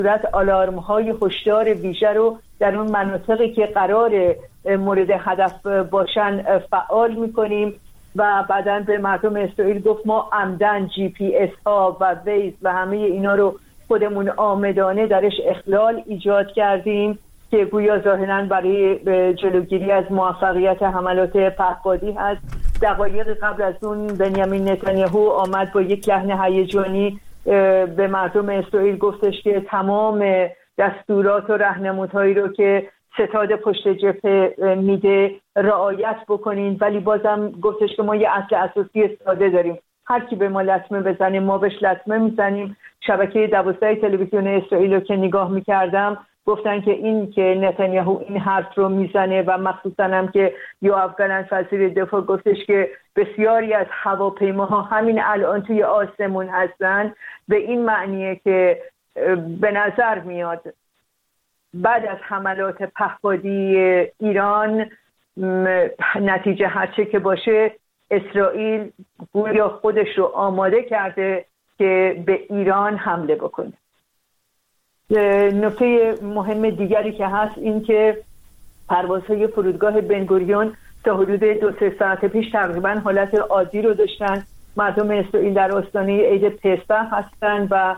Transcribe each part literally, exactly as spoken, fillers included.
صورت آلارم‌های هشدار ویژه رو در اون مناطقی که قرار مورد هدف باشن فعال می‌کنیم و بعداً به مردم اسرائیل گفت ما عمدن جی پی اس ها و ویز و همه اینا رو خودمون آمدانه درش اخلال ایجاد کردیم که گویا ظاهراً برای جلوگیری از موفقیت حملات پهپادی هست. دقایق قبل از اون بنیامین نتانیاهو آمد با یک لحن هیجانی به مردم اسرائیل گفتش که تمام دستورات و راهنمودهایی رو که ستاد پشت جبهه میده رعایت بکنین، ولی بازم گفتش که ما یه اصل اساسی ساده داریم، هر کی به ما لطمه بزنه ما بهش لطمه میزنیم. شبکه دوازده تلویزیون اسرائیل رو که نگاه میکردم گفتن که این که نتانیاهو این حرف رو میزنه و مخصوصا هم که یوآف گالنت وزیر دفاع گفتش که بسیاری از هواپیماها همین الان توی آسمون هستن، به این معنیه که به نظر میاد بعد از حملات پهپادی ایران نتیجه هرچه که باشه اسرائیل گویا خودش رو آماده کرده که به ایران حمله بکنه. نکته مهم دیگری که هست این که پروازهای فرودگاه بنگوریون تا حدود دو سه ساعت پیش تقریبا حالت عادی رو داشتن. مردم اسرائیل در آستانه عید پسح هستن و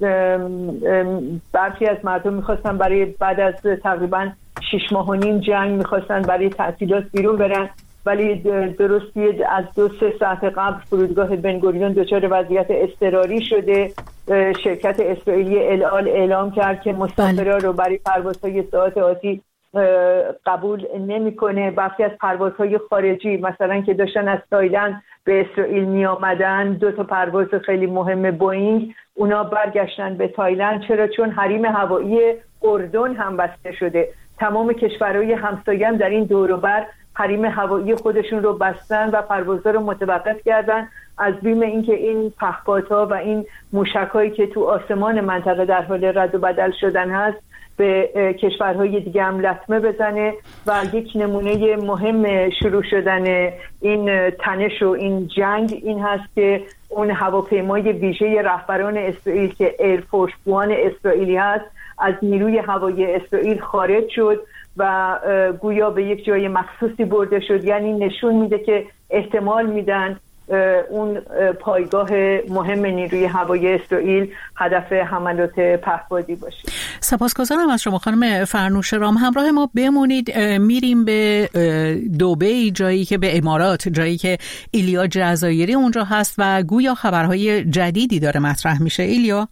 برخی از مردم میخواستن برای بعد از تقریبا شش ماه و نیم جنگ میخواستن برای تعطیلات بیرون برن، ولی درستی از دو سه ساعت قبل فرودگاه بنگوریون دچار وضعیت اضطراری شده. شرکت اسرائیلی الال اعلام کرد که مسافرها رو برای پروازهای ساعت آتی قبول نمیکنه. برخی از پروازهای خارجی مثلا که داشتن از تایلند به اسرائیل می آمدن، دو تا پرواز خیلی مهم بوئینگ، اونا برگشتن به تایلند. چرا؟ چون حریم هوایی اردن هم بسته شده. تمام کشورهای همسایه هم در این دور و بر حریم هوایی خودشون رو بستن و پروازها رو متوقف کردن از بیم اینکه این پهپادها و این موشک‌هایی که تو آسمان منطقه در حال رد و بدل شدن هست به کشورهای دیگه هم لطمه بزنه. و یک نمونه مهم شروع شدن این تنش و این جنگ این هست که اون هواپیمای ویژه رهبران اسرائیل که ایرفورس وان اسرائیلی هست از نیروی هوایی اسرائیل خارج شد و گویا به یک جای مخصوصی برده شد. یعنی نشون میده که احتمال میدن اون پایگاه مهم نیروی هوایی اسرائیل هدف حملات پهپادی باشه. سپاسگزارم از شما خانم فرنوش رام. همراه ما بمونید، میریم به دبی، جایی که به امارات، جایی که ایلیا جزایری اونجا هست و گویا خبرهای جدیدی داره مطرح میشه. ایلیا؟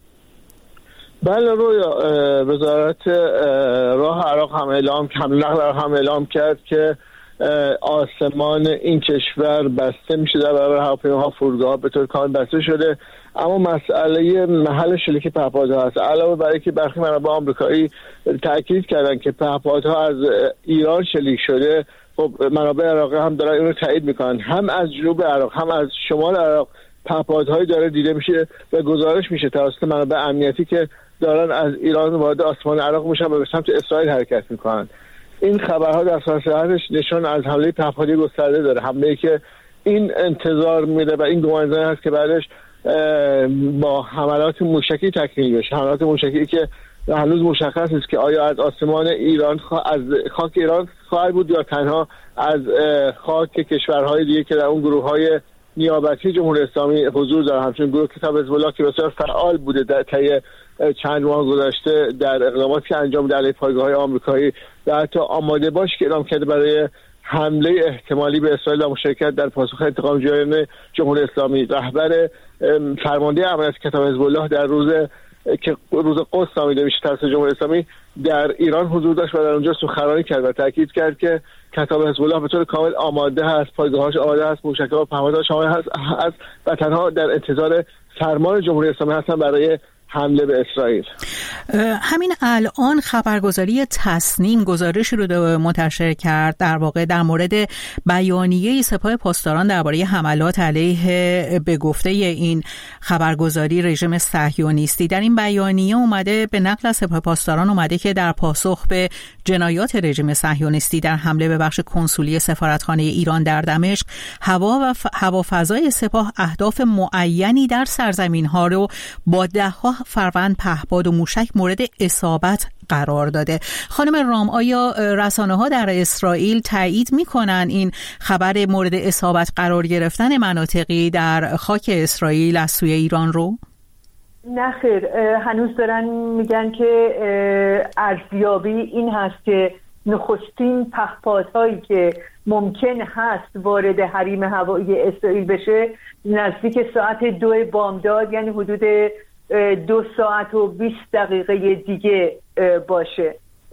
بله رویا، وزارت راه عراق هم اعلام حمل نقل عراق هم اعلام کرد که آسمان این کشور بسته میشه در برابر هواپیماها، فرودگاه‌ها به طور کامل بسته شده. اما مسئله محل شلیک پهپادها هست. علاوه بر اینکه برخی منابع آمریکایی تاکید کردن که پهپادها از ایران شلیک شده، خب منابع عراقی هم دارن اینو تایید میکنن. هم از جنوب عراق هم از شمال عراق پهپادهایی داره دیده میشه و گزارش میشه توسط منابع امنیتی که دارن از ایران وارد آسمان عراق میشن و به سمت اسرائیل حرکت میکنن. این خبرها در صورتش نشان از حمله پهپادی گسترده داره، حمله‌ای که این انتظار میده و این گمانزنی هست که بعدش با حملات موشکی تکمیل بشه. حملات موشکی که هنوز مشخص نیست که آیا از آسمان ایران از خاک ایران خواهد بود یا تنها از خاک کشورهای دیگه که در اون گروه‌های نیابتی جمهوری اسلامی حضور داره، همچنین گروه کتاب حزب الله که بسیار فعال بوده در طی چند ماه گذشته در اقداماتی که انجام در پایگاه‌های آمریکایی و حتی آماده باش که اعلام کرده برای حمله احتمالی به اسرائیل و مشارکت در پاسخ انتقام جویان جمهوری اسلامی. رهبر فرمانده امنیت کتاب حزب الله در روز که روز قدس نامیده میشه توسط جمهوری اسلامی در ایران حضور داشت و در اونجا سخنرانی کرد و تاکید کرد که کتاب حزب الله به طور کامل آماده هست، پایگاهاش آماده هست، موشک‌ها و پهپادهاش آماده هست, هست و تنها در انتظار فرمان جمهوری اسلامی هستن برای حمله به اسرائیل. همین الان خبرگزاری تصنیم گزارش رو منتشر کرد در واقع در مورد بیانیه سپاه پاسداران درباره حملات علیه به گفته این خبرگزاری رژیم صهیونیستی. در این بیانیه اومده به نقل از سپاه پاسداران اومده که در پاسخ به جنایات رژیم صهیونیستی در حمله به بخش کنسولی سفارتخانه ایران در دمشق، هوا و ف... هوافضای سپاه اهداف معینی در سرزمین‌ها رو با ده‌ها فروند، پهپاد و موشک مورد اصابت قرار داده. خانم رام، آیا رسانه‌ها در اسرائیل تایید می‌کنن این خبر مورد اصابت قرار گرفتن مناطقی در خاک اسرائیل از سوی ایران رو؟ نه خیر، هنوز دارن میگن که ارزیابی این هست که نخستین پهپادهایی که ممکن هست وارد حریم هوایی اسرائیل بشه نزدیک ساعت دو بامداد، یعنی حدود دو ساعت و بیست دقیقه دیگه باشه.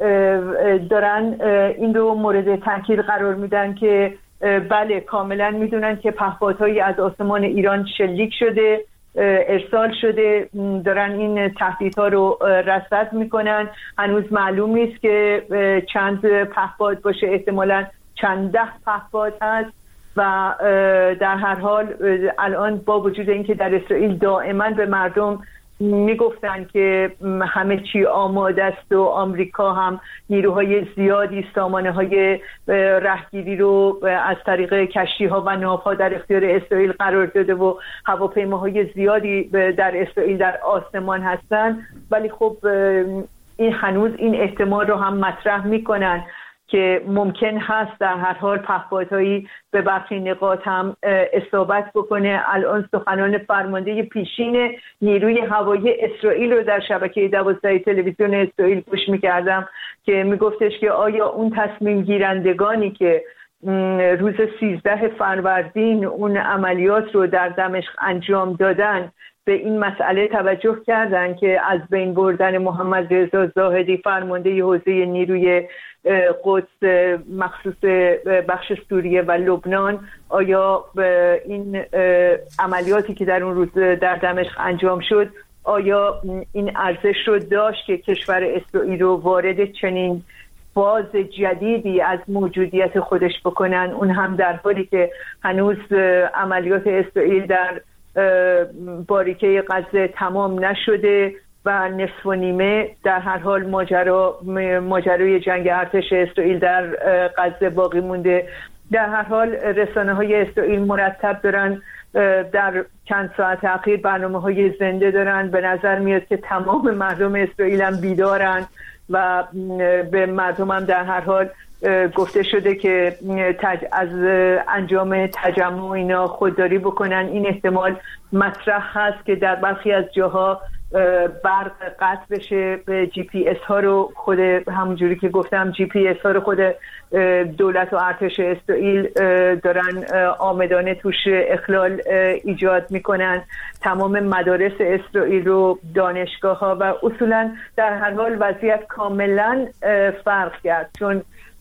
دارن این رو مورد تاکید قرار میدن که بله کاملا میدونن که پهپادهایی از آسمان ایران شلیک شده، ارسال شده، دارن این تهدیدها رو رصد میکنن. هنوز معلوم نیست که چند پهپاد باشه، احتمالاً چند ده پهپاد هست و در هر حال الان با وجود اینکه در اسرائیل دائما به مردم میگفتن که همه چی آماده است و آمریکا هم نیروهای زیادی سامانه های رهگیری رو از طریق کشتی ها و ناو ها در اختیار اسرائیل قرار داده و هواپیماهای زیادی در اسرائیل در آسمان هستن، ولی خب این هنوز این احتمال رو هم مطرح میکنن که ممکن هست در هر حال پهپادهایی به برخی نقاط هم اصابت بکنه. الان سخنان فرمانده پیشین نیروی هوایی اسرائیل رو در شبکه دوازده تلویزیون اسرائیل گوش می‌کردم که میگفتش که آیا اون تصمیم گیرندگانی که روز سیزده فروردین اون عملیات رو در دمشق انجام دادن به این مسئله توجه کردن که از بین بردن محمد رضا زاهدی فرمانده حوزه نیروی قدس مخصوص بخش سوریه و لبنان، آیا این عملیاتی که در اون روز در دمشق انجام شد آیا این ارزش رو داشت که کشور اسرائیل رو وارد چنین فاز جدیدی از موجودیت خودش بکنن، اون هم در حالی که هنوز عملیات اسرائیل در باریکه غزه تمام نشده و نصف و نیمه. در هر حال ماجرا ماجرای جنگ ارتش اسرائیل در غزه باقی مونده. در هر حال رسانه های اسرائیل مرتب دارن در چند ساعت اخیر برنامه های زنده دارن. به نظر میاد که تمام مردم اسرائیل هم بیدارن و به مردم هم در هر حال گفته شده که تج... از انجام تجمع اینا خودداری بکنن. این احتمال مطرح هست که در برخی از جاها برق قطع بشه، جی پی اس ها رو خود همونجوری که گفتم جی پی اس ها رو خود دولت و ارتش اسرائیل دارن آمدانه توش اخلال ایجاد میکنن. تمام مدارس اسرائیل رو، دانشگاه ها و اصولا در هر حال وضعیت کاملا فرق کرد، چون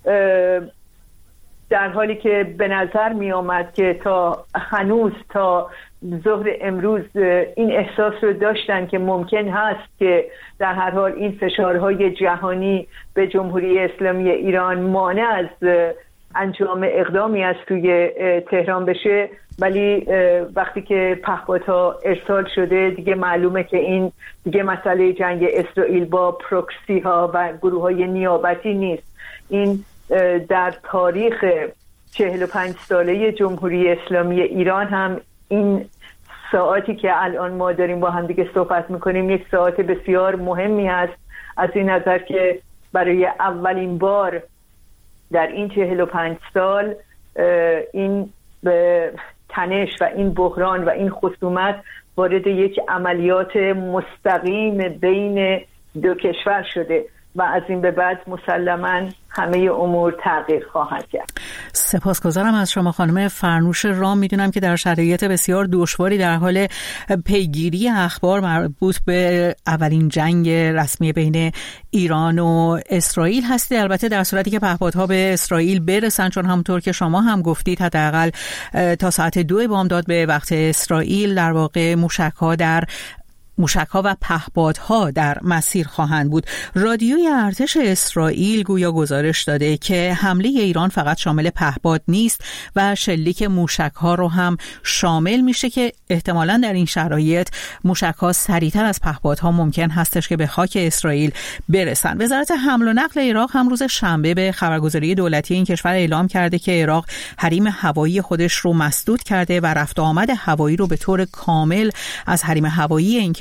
در حالی که به نظر می آمد که تا هنوز تا ظهر امروز این احساس رو داشتن که ممکن هست که در هر حال این فشارهای جهانی به جمهوری اسلامی ایران مانع از انجام اقدامی از توی تهران بشه، ولی وقتی که پهپادها ارسال شده دیگه معلومه که این دیگه مسئله جنگ اسرائیل با پروکسی ها و گروه های نیابتی نیست. این در تاریخ چهل و پنج ساله جمهوری اسلامی ایران هم این ساعتی که الان ما داریم با هم دیگه صحبت میکنیم یک ساعت بسیار مهمی هست، از این نظر که برای اولین بار در این چهل و پنج سال این تنش و این بحران و این خصومت وارد یک عملیات مستقیم بین دو کشور شده و از این به بعد مسلماً همه امور تغییر خواهد کرد. سپاسگزارم از شما خانم فرنوش رام. میدونم که در شرایط بسیار دشواری در حال پیگیری اخبار مربوط به اولین جنگ رسمی بین ایران و اسرائیل هستید. البته در صورتی که پهپادها به اسرائیل برسن، چون همونطور که شما هم گفتید حداقل تا ساعت دو بامداد به وقت اسرائیل در واقع موشک‌ها در موشک‌ها و پهپادها در مسیر خواهند بود. رادیوی ارتش اسرائیل گویا گزارش داده که حمله ایران فقط شامل پهپاد نیست و شلیک موشک‌ها رو هم شامل میشه که احتمالاً در این شرایط موشک‌ها سریعتر از پهپادها ممکن هستش که به خاک اسرائیل برسن. وزارت حمل و نقل عراق هم روز شنبه به خبرگزاری دولتی این کشور اعلام کرده که عراق حریم هوایی خودش رو مسدود کرده و رفت و آمد هوایی رو به طور کامل از حریم هوایی این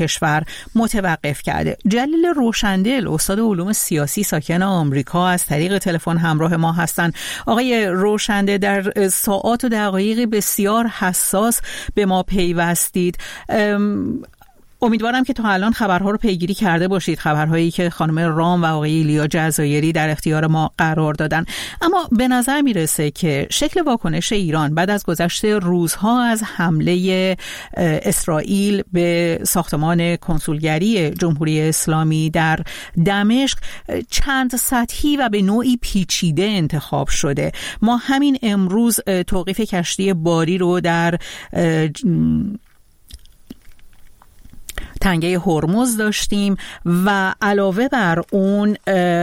کشور متوقف کرده. جلیل روشندل، استاد علوم سیاسی ساکن آمریکا، از طریق تلفن همراه ما هستند. آقای روشندل، در ساعات و دقایق بسیار حساس به ما پیوستید. امیدوارم که تا الان خبرها رو پیگیری کرده باشید، خبرهایی که خانم رام و آقای ایلیا جزایری در اختیار ما قرار دادن. اما به نظر میرسه که شکل واکنش ایران بعد از گذشت روزها از حمله اسرائیل به ساختمان کنسولگری جمهوری اسلامی در دمشق چند سطحی و به نوعی پیچیده انتخاب شده. ما همین امروز توقیف کشتی باری رو در تنگه هرمز داشتیم و علاوه بر اون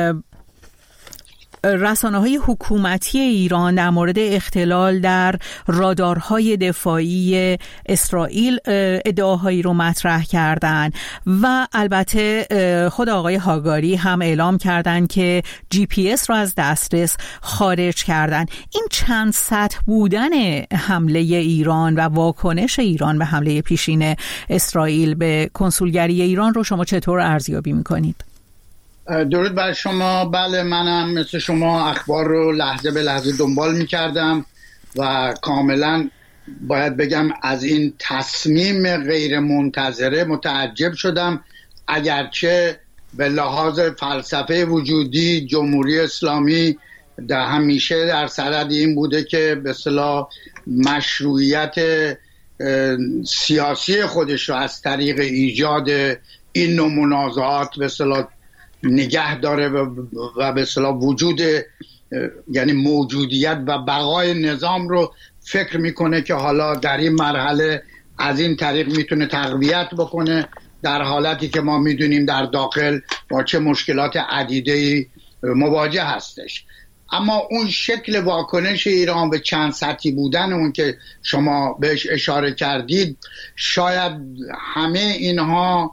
رسانه‌های حکومتی ایران در مورد اختلال در رادارهای دفاعی اسرائیل ادعاهایی رو مطرح کردن و البته خود آقای هاگاری هم اعلام کردن که جی پی اس رو از دسترس خارج کردن. این چند سطح بودن حمله ایران و واکنش ایران به حمله پیشین اسرائیل به کنسولگری ایران رو شما چطور ارزیابی می‌کنید؟ درود بر شما. بله، منم مثل شما اخبار رو لحظه به لحظه دنبال می‌کردم و کاملا باید بگم از این تصمیم غیر منتظره متعجب شدم. اگرچه به لحاظ فلسفه وجودی جمهوری اسلامی در همیشه در صدد این بوده که به اصطلاح مشروعیت سیاسی خودش رو از طریق ایجاد این نوع منازعات به اصطلاح نگه داره و به اصطلاح وجود یعنی موجودیت و بقای نظام رو فکر میکنه که حالا در این مرحله از این طریق میتونه تقویت بکنه، در حالتی که ما میدونیم در داخل با چه مشکلات عدیده‌ای مواجه هستش. اما اون شکل واکنش ایران به چند سطحی بودن اون که شما بهش اشاره کردید، شاید همه اینها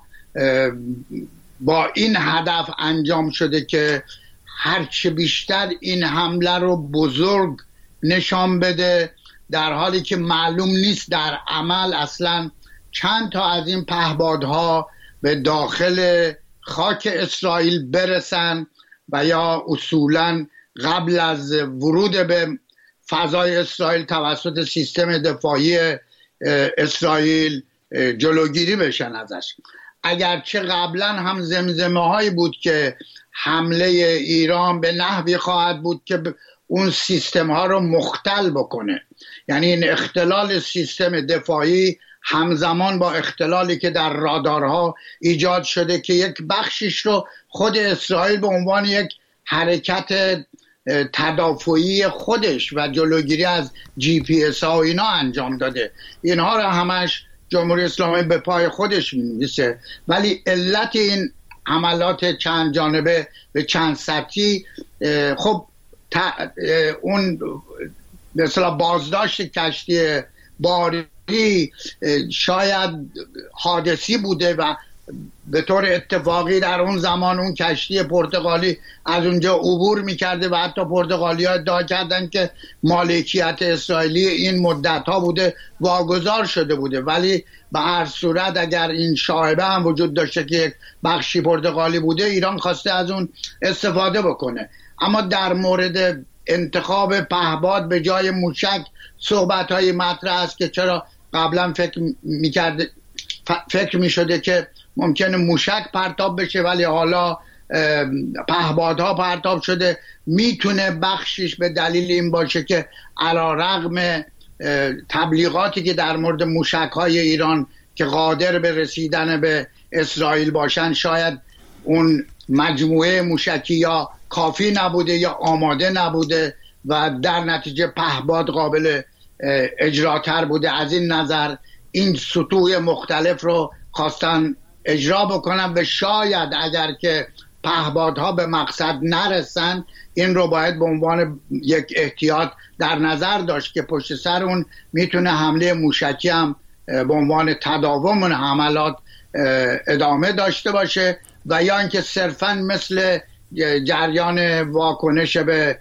با این هدف انجام شده که هرچه بیشتر این حمله رو بزرگ نشان بده، در حالی که معلوم نیست در عمل اصلا چند تا از این پهپادها به داخل خاک اسرائیل برسن و یا اصولا قبل از ورود به فضای اسرائیل توسط سیستم دفاعی اسرائیل جلوگیری بشن ازش. اگرچه قبلا هم زمزمه هایی بود که حمله ایران به نحوی خواهد بود که اون سیستم ها رو مختل بکنه، یعنی این اختلال سیستم دفاعی همزمان با اختلالی که در رادارها ایجاد شده که یک بخشش رو خود اسرائیل به عنوان یک حرکت تدافعی خودش و جلوگیری از جی پی اس ها و اینا انجام داده. اینها رو همش جمهوری اسلامی به پای خودش می‌نویسه، ولی علت این حملات چند جانبه به چند سطحی خب اون به اصطلاح بازداشت کشتی باری شاید حادثی بوده و به طور اتفاقی در اون زمان اون کشتی پرتغالی از اونجا عبور میکرده و حتی پرتغالی ها ادعا کردن که مالکیت اسرائیلی این مدت ها بوده، واگذار شده بوده. ولی به هر صورت اگر این شایبه هم وجود داشته که یک بخشی پرتغالی بوده، ایران خواسته از اون استفاده بکنه. اما در مورد انتخاب پهپاد به جای موشک صحبت های مطرح است که چرا قبلا فکر میکرده فکر میشده که ممکنه موشک پرتاب بشه ولی حالا پهپادها پرتاب شده. میتونه بخشش به دلیل این باشه که علیرغم تبلیغاتی که در مورد موشک‌های ایران که قادر به رسیدن به اسرائیل باشن، شاید اون مجموعه موشکی یا کافی نبوده یا آماده نبوده و در نتیجه پهپاد قابل اجراتر بوده. از این نظر این سطوح مختلف رو خواستن اجرا بکنن و شاید اگر که پهپادها به مقصد نرسن، این رو باید به عنوان یک احتیاط در نظر داشت که پشت سر اون میتونه حمله موشکی هم به عنوان تداوم اون حملات ادامه داشته باشه و یا اینکه صرفاً مثل جریان واکنش به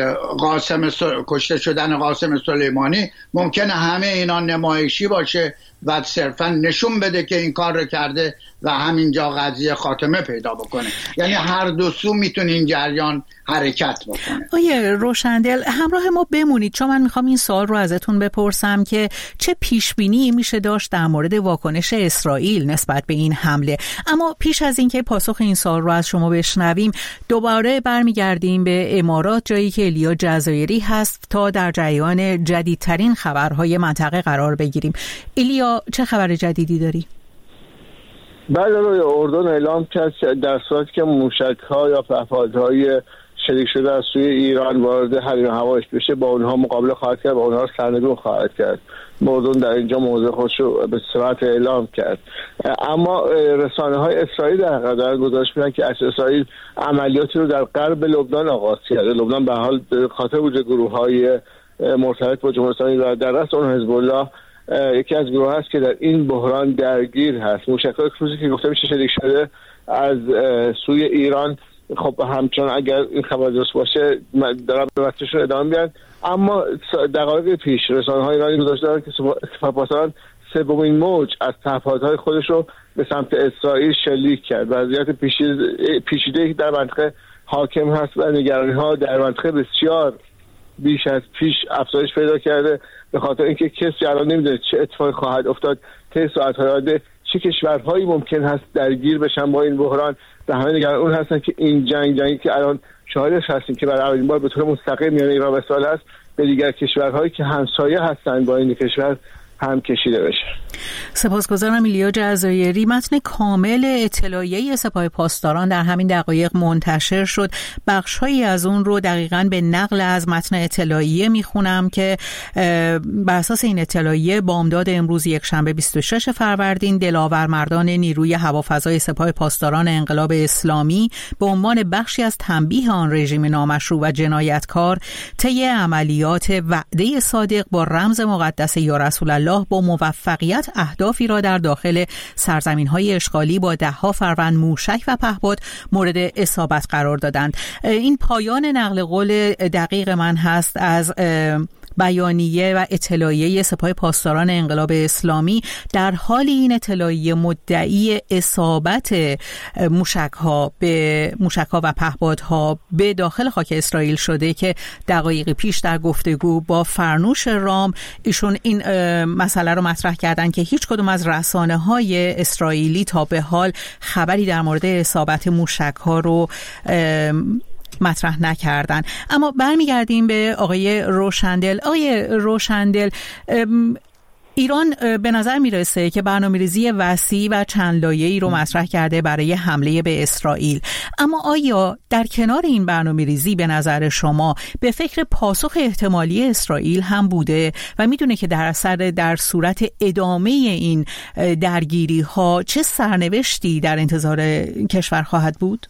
قاسم کشته شدن قاسم سلیمانی ممکنه همه اینا نمایشی باشه و صرفا نشون بده که این کار رو کرده و همینجا قضیه خاتمه پیدا بکنه. یعنی هر دو سو میتونه این جریان حرکت بکنه. آیه روشندل همراه ما بمونید، چون من میخوام این سوال رو ازتون بپرسم که چه پیشبینی میشه داشت در مورد واکنش اسرائیل نسبت به این حمله. اما پیش از اینکه پاسخ این سوال رو از شما بشنویم، دوباره برمیگردیم به امارات، جایی که الیا جزایری هست تا در جریان جدیدترین خبرهای منطقه قرار بگیریم. الیا، چه خبر جدیدی داری؟ بعد روی اردن اعلام کرد در صورتی که موشک‌ها یا پهپادهای شلیک شده از سوی ایران وارد حریم هوایش بشه با اونها مقابله خواهد کرد و اونها رو سرنگون خواهد کرد. اردن در اینجا موضع خودش رو به صورت اعلام کرد. اما رسانه‌های اسرائیل در قدر گزارش میدن که اسرائیل عملیاتی رو در غرب لبنان آغاز کرده. لبنان به حال به خاطر وجود گروه‌های مرتبط با جمهوری اسلامی و در رأس اون حزب الله یکی از گروه هست که در این بحران درگیر هست. موشک‌های کروزی که گفته میشه شلیک شده از سوی ایران، خب همچنان اگر این خبر درست باشه دارن به وقتشون ادامه میدن. اما دقایق پیش رسانه‌های ایرانی گزارش دارن که سپاهپاسداران سومین موج از پهپادهای خودش رو به سمت اسرائیل شلیک کرد. وضعیت پیچیده‌ای در منطقه حاکم هست و نگرانی‌ها در منطقه بسیار بیش از پیش افزایش پیدا کرده، به خاطر اینکه کسی الان نمیدونه چه اتفاقی خواهد افتاد طی ساعت‌های آینده، چه کشورهایی ممکن هست درگیر بشن با این بحران. و همه نگران اون هستن که این جنگ جنگی که الان شاهدش هستیم که برای اولین بار به طور مستقیم میان ایران و اسرائیل هست، به دیگر کشورهایی که همسایه هستن با این کشور هم کشیده بشه. سپاسگزارم الیا جزایری. متن کامل اطلاعیه سپاه پاسداران در همین دقایق منتشر شد. بخش‌هایی از اون رو دقیقاً به نقل از متن اطلاعیه میخونم که بر اساس این اطلاعیه بامداد امروز یک شنبه بیست و شش فروردین دلاورمردان نیروی هوافضای سپاه پاسداران انقلاب اسلامی به عنوان بخشی از تنبیه آن رژیم نامشروع و جنایتکار طی عملیات وعده صادق با رمز مقدس یا رسول الله با موفقیت اهدافی را در داخل سرزمین‌های اشغالی با ده‌ها فروند موشک و پهپاد مورد اصابت قرار دادند. این پایان نقل قول دقیق من هست از بیانیه و اطلاعیه سپاه پاسداران انقلاب اسلامی. در حال این اطلاعیه مدعی اصابت موشک‌ها به موشک‌ها و پهپادها به داخل خاک اسرائیل شده که دقایق پیش در گفتگو با فرنوش رام ایشون این مسئله رو مطرح کردن که هیچ کدوم از رسانه‌های اسرائیلی تا به حال خبری در مورد اصابت موشک‌ها رو مطرح نکردن. اما برمیگردیم به آقای روشندل. آقای روشندل، ایران به نظر میرسه که برنامه‌ریزی وسیع و چند لایه‌ای رو مطرح کرده برای حمله به اسرائیل. اما آیا در کنار این برنامه‌ریزی به نظر شما به فکر پاسخ احتمالی اسرائیل هم بوده و میدونه که در اثر در صورت ادامه این درگیری‌ها چه سرنوشتی در انتظار کشور خواهد بود؟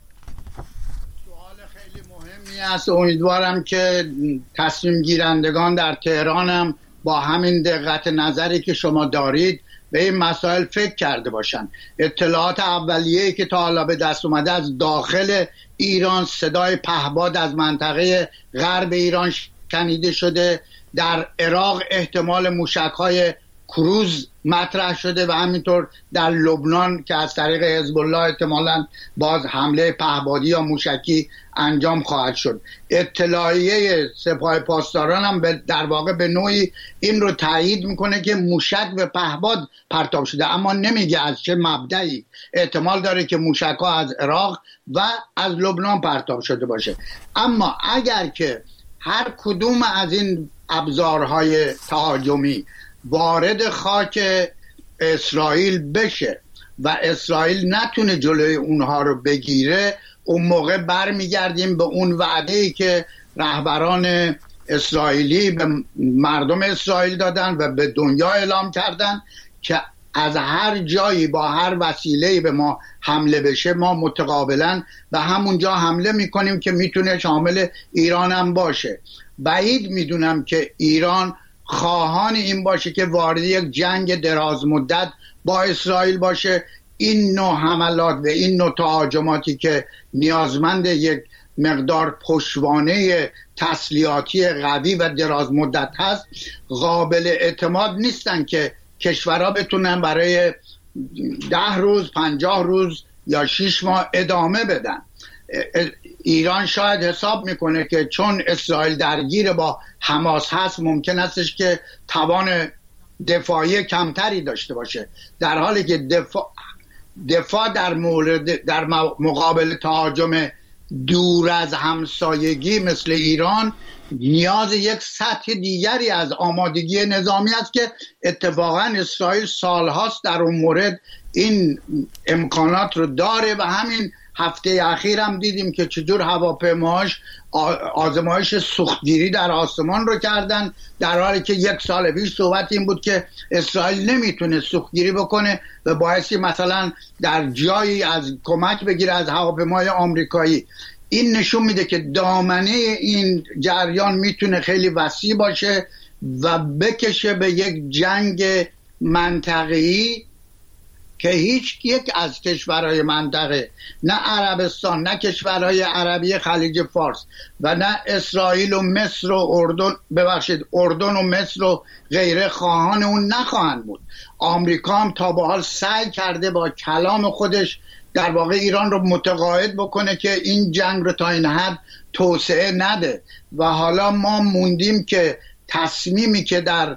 است. امیدوارم که تصمیم گیرندگان در تهران هم با همین دقت نظری که شما دارید به این مسائل فکر کرده باشن. اطلاعات اولیه‌ای که تا حالا به دست اومده از داخل ایران، صدای پهپاد از منطقه غرب ایران شنیده شده. در عراق احتمال موشک‌های کروز مطرح شده و همینطور در لبنان که از طریق حزب الله احتمالاً باز حمله پهپادی یا موشکی انجام خواهد شد. اطلاعیه سپاه پاسداران هم در واقع به نوعی این رو تایید میکنه که موشک به پهپاد پرتاب شده، اما نمیگه از چه مبدئی. احتمال داره که موشک ها از عراق و از لبنان پرتاب شده باشه. اما اگر که هر کدوم از این ابزارهای تهاجمی وارد خاک اسرائیل بشه و اسرائیل نتونه جلوی اونها رو بگیره، اون موقع برمیگردیم به اون وعده‌ای که رهبران اسرائیلی به مردم اسرائیل دادن و به دنیا اعلام کردن که از هر جایی با هر وسیله‌ای به ما حمله بشه ما متقابلا به همونجا حمله میکنیم که میتونه شامل ایران هم باشه. بعید میدونم که ایران خواهان این باشه که وارد یک جنگ دراز مدت با اسرائیل باشه. این نوع حملات و این نوع تهاجماتی که نیازمند یک مقدار پشتوانه تسلیحاتی قوی و دراز مدت هست قابل اعتماد نیستن که کشورها بتونن برای ده روز پنجاه روز یا شیش ماه ادامه بدن. ایران شاید حساب میکنه که چون اسرائیل درگیر با حماس هست ممکن استش که توان دفاعی کمتری داشته باشه، در حالی که دفاع دفاع در مورد در مقابل تهاجم دور از همسایگی مثل ایران نیاز یک سطح دیگری از آمادگی نظامی است که اتفاقا اسرائیل سالهاست در اون مورد این امکانات رو داره و همین هفته اخیر هم دیدیم که چجور هواپیماهاش آزمایش سوختگیری در آسمان رو کردن، در حالی که یک سال پیش صحبت این بود که اسرائیل نمیتونه سوختگیری بکنه و باعثی مثلا در جایی از کمک بگیره از هواپیمای آمریکایی. این نشون میده که دامنه این جریان میتونه خیلی وسیع باشه و بکشه به یک جنگ منطقه‌ای که هیچ یک از کشورهای منطقه، نه عربستان، نه کشورهای عربی خلیج فارس و نه اسرائیل و مصر و اردن ببخشید اردن و مصر و غیره خواهان اون نخواهند بود. آمریکا هم تا به حال سعی کرده با کلام خودش در واقع ایران رو متقاعد بکنه که این جنگ رو تا این حد توسعه نده و حالا ما موندیم که تصمیمی که در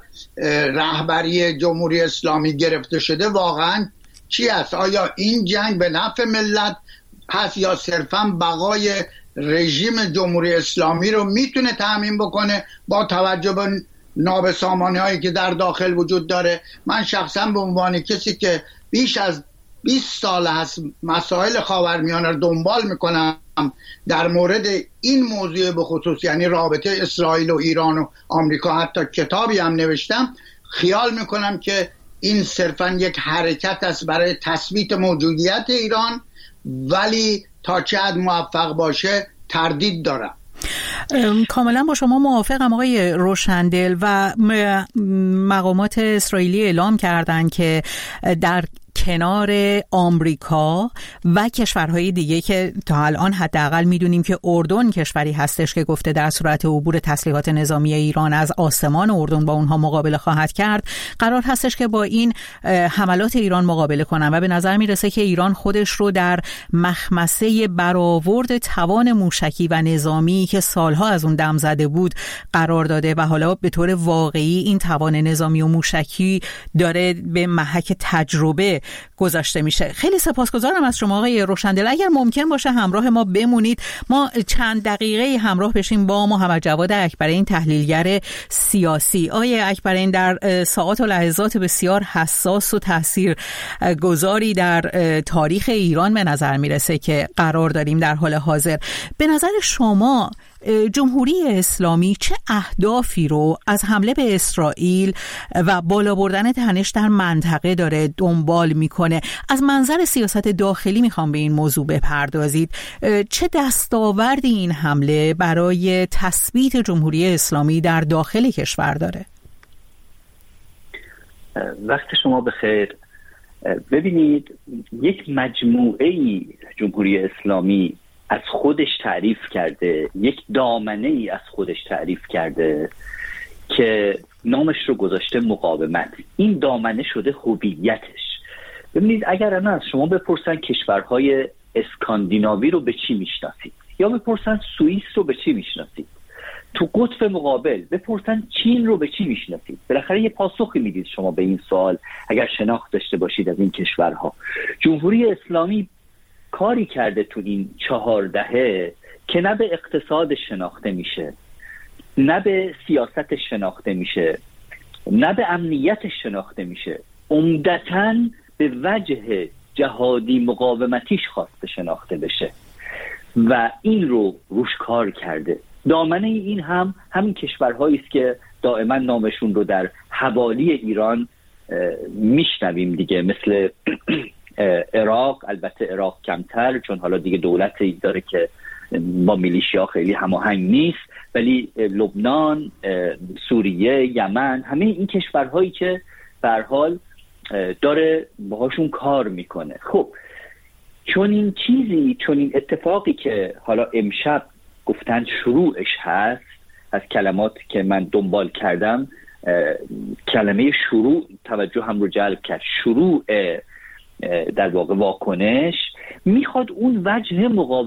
رهبری جمهوری اسلامی گرفته شده واقعا چی است؟ آیا این جنگ به نفع ملت هست یا صرفا بقای رژیم جمهوری اسلامی رو میتونه تضمین بکنه با توجه به نابسامانی هایی که در داخل وجود داره؟ من شخصا به عنوان کسی که بیش از بیست سال هست مسائل خاورمیانه رو دنبال میکنم، در مورد این موضوع به خصوص یعنی رابطه اسرائیل و ایران و آمریکا حتی کتابی هم نوشتم، خیال میکنم که این صرفا یک حرکت است برای تثبیت موجودیت ایران، ولی تا چه حد موفق باشه تردید دارم. کاملا با شما موافقم آقای روشندل و مقامات اسرائیلی اعلام کردند که در کنار آمریکا و کشورهای دیگه که تا الان حداقل میدونیم که اردن کشوری هستش که گفته در صورت عبور تسلیحات نظامی ایران از آسمان اردن با اونها مقابله خواهد کرد، قرار هستش که با این حملات ایران مقابله کنن و به نظر میرسه که ایران خودش رو در مخمسه برآورد توان موشکی و نظامی که سالها از اون دم زده بود قرار داده و حالا به طور واقعی این توان نظامی و موشکی داره به محک تجربه گذاشته میشه. خیلی سپاسگزارم از شما آقای روشندل. اگر ممکن باشه همراه ما بمونید، ما چند دقیقه همراه بشیم با محمد جواد اکبرین، تحلیلگر سیاسی. آقای اکبرین، در ساعات و لحظات بسیار حساس و تاثیرگذاری در تاریخ ایران به نظر میرسه که قرار داریم در حال حاضر. به نظر شما جمهوری اسلامی چه اهدافی رو از حمله به اسرائیل و بالا بردن تنش در منطقه داره دنبال میکنه؟ از منظر سیاست داخلی میخوام به این موضوع بپردازید. چه دستاوردی این حمله برای تثبیت جمهوری اسلامی در داخل کشور داره؟ وقت شما بخیر. ببینید، یک مجموعه جمهوری اسلامی از خودش تعریف کرده، یک دامنه ای از خودش تعریف کرده که نامش رو گذاشته مقاومت. این دامنه شده هویتش. ببینید، اگر انا از شما بپرسن کشورهای اسکاندیناوی رو به چی میشناسید یا بپرسن سوئیس رو به چی میشناسید، تو قطب مقابل بپرسن چین رو به چی میشناسید، بالاخره یه پاسخی میدید شما به این سوال اگر شناخت داشته باشید از این کشورها. جمهوری اسلامی کاری کرده تو این چهار دهه که نه به اقتصاد شناخته میشه، نه به سیاست شناخته میشه، نه به امنیت شناخته میشه، عمدتاً به وجه جهادی مقاومتیش خواسته شناخته بشه و این رو روش کار کرده. دامنه این هم همین کشورهایی است که دائما نامشون رو در حوالی ایران میشنویم دیگه، مثل عراق. البته عراق کمتر چون حالا دیگه دولتی داره که با میلیشیا خیلی هماهنگ نیست، ولی لبنان، سوریه، یمن، همه این کشورهایی که به هر حال داره باهاشون کار میکنه. خب چون این چیزی، چون این اتفاقی که حالا امشب گفتن شروعش هست، از کلمات که من دنبال کردم کلمه شروع توجه هم رو جلب کرد، شروع در واقع واکنش، میخواد اون وجه مقابل